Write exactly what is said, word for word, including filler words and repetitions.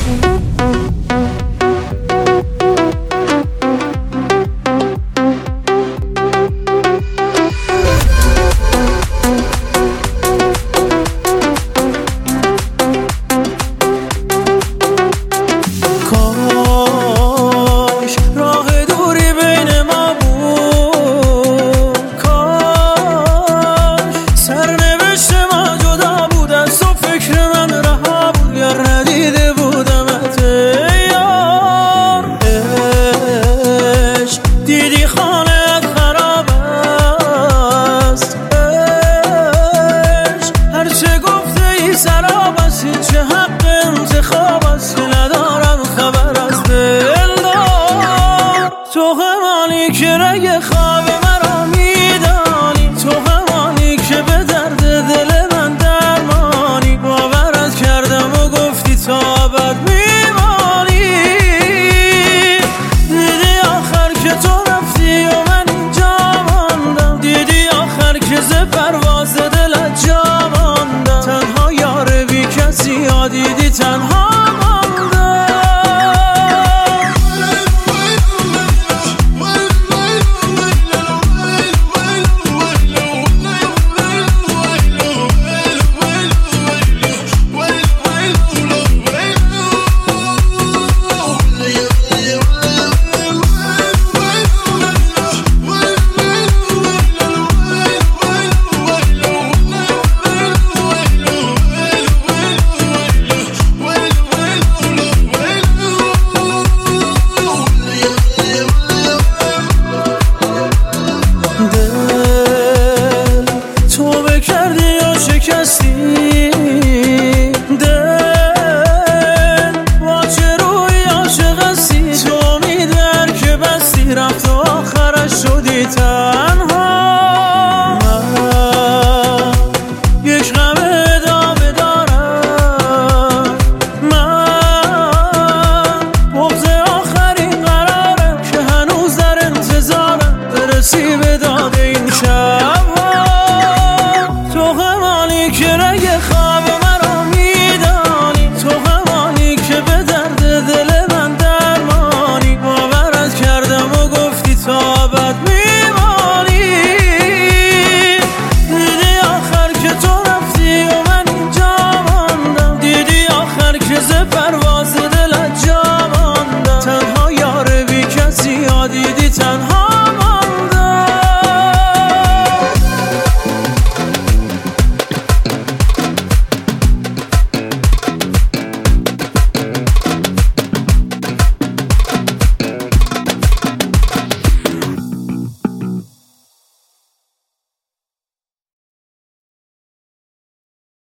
تو همانی که رگ خواب مرا میدانی، تو همانی که به درد دل من درمانی. باورت کردم و گفتی تا ابد میمانی. دیدی آخر که تو رفتی و من اینجا ماندم، دیدی آخر که ز پرواز دلت جا ماندم. تنها یار بی کسی ها دیدی تنها